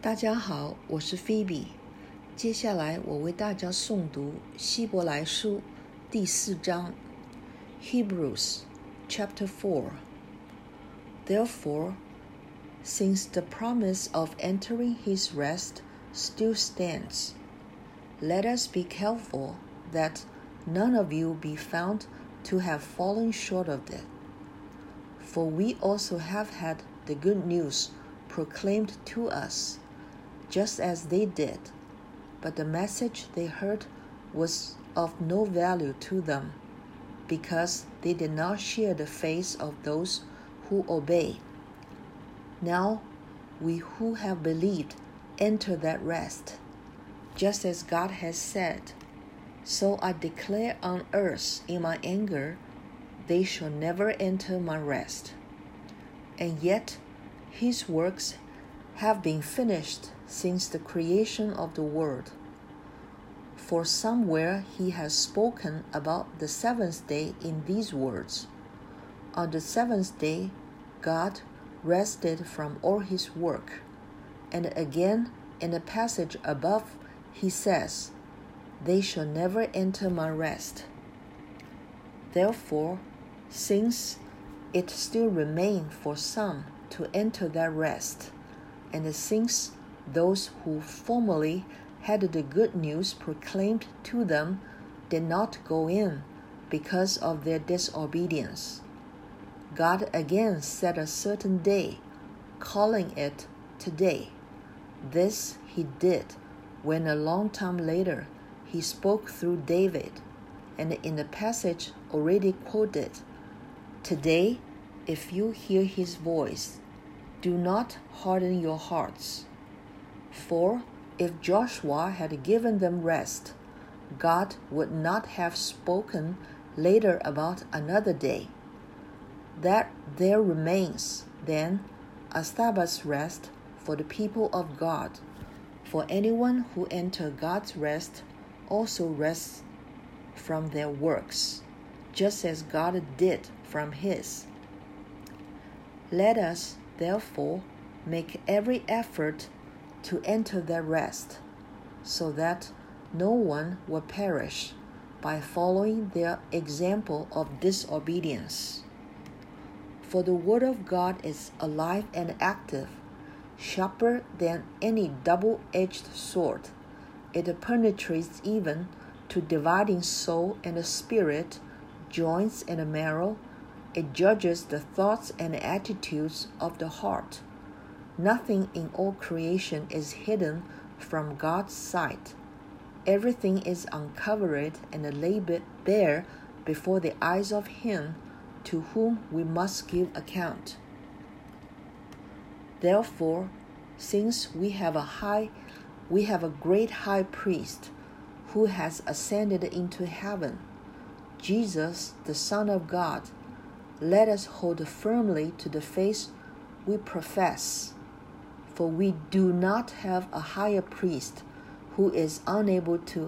大家好，我是 Phoebe。接下来我为大家诵读希伯来书第4章 Hebrews chapter 4. Therefore, since the promise of entering his rest still stands, let us be careful that none of you be found to have fallen short of it. For we also have had the good news proclaimed to us, just as they did, but the message they heard was of no value to them, because they did not share the faith of those who obey. Now we who have believed enter that rest, just as God has said, So I declare on earth in my anger, they shall never enter my rest. And yet his works have been finished since the creation of the world. For somewhere he has spoken about the seventh day in these words, On the seventh day God rested from all his work. And again in the passage above he says, They shall never enter my rest. Therefore, since it still remains for some to enter that rest, and since those who formerly had the good news proclaimed to them did not go in because of their disobedience, God again set a certain day, calling it today. This he did when a long time later he spoke through David, and in the passage already quoted, Today, if you hear his voice, do not harden your hearts. For if Joshua had given them rest, God would not have spoken later about another day. That there remains, then, a Sabbath rest for the people of God. For anyone who enters God's rest also rests from their works, just as God did from his. Let us, therefore, make every effort to enter that rest, so that no one will perish by following their example of disobedience. For the word of God is alive and active, sharper than any double-edged sword. It penetrates even to dividing soul and spirit, joints and marrow. It judges the thoughts and attitudes of the heart. Nothing in all creation is hidden from God's sight. Everything is uncovered and laid bare before the eyes of him to whom we must give account. Therefore, since we have a great high priest who has ascended into heaven, Jesus, the Son of God, let us hold firmly to the faith we profess. For we do not have a higher priest who is unable to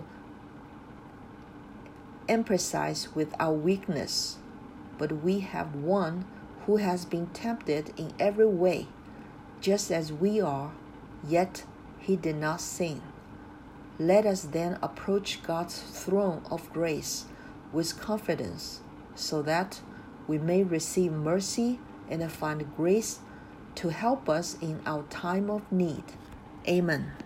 empathize with our weakness, but we have one who has been tempted in every way, just as we are, yet he did not sin. Let us then approach God's throne of grace with confidence, so that we may receive mercy and find grace to help us in our time of need. Amen.